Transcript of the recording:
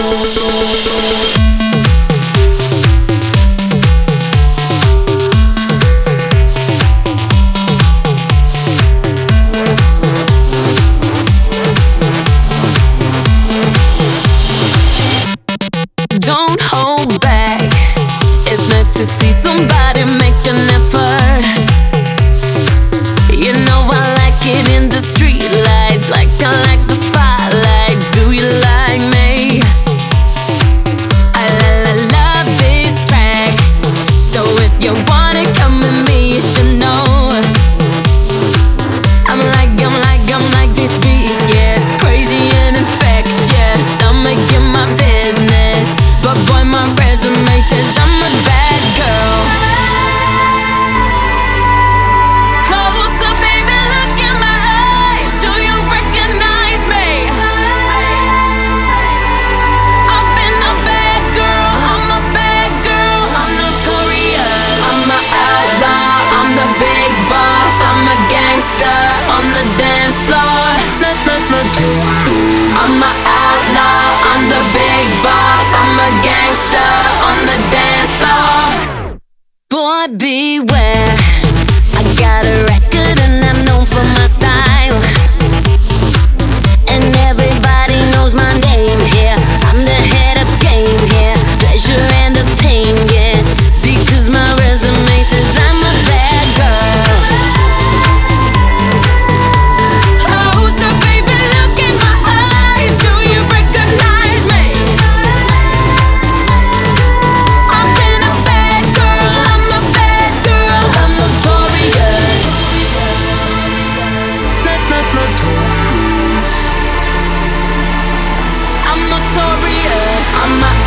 Don't hold back. It's nice to see somebody make an effort. You know I like it in the street lights, like I like the spotlight. Do you like me? I love this track. So if you wanna come with me, you should know. I'm like this beat, yes, crazy and infectious. I'ma get my business, but boy, my resume says I'm a bad girl. Closer, baby, look in my eyes. Do you recognize me? I've been a bad girl, I'm a bad girl, I'm notorious. I'm an outlaw, I'm the big boss, I'm a gangster on the dance floor. I'm an outlaw, I'm the big boss, I'm a gangster on the dance floor. Boy, beware, I got a record and I'm known for my style, and everybody knows my name here. I'm the head of game here, pleasure and the pain, yeah, because my resume says I'm a bad girl. Closer, baby, look in my eyes. Do you recognize me? I've been a bad girl, I'm a bad girl, I'm notorious. I'm notorious. I'm an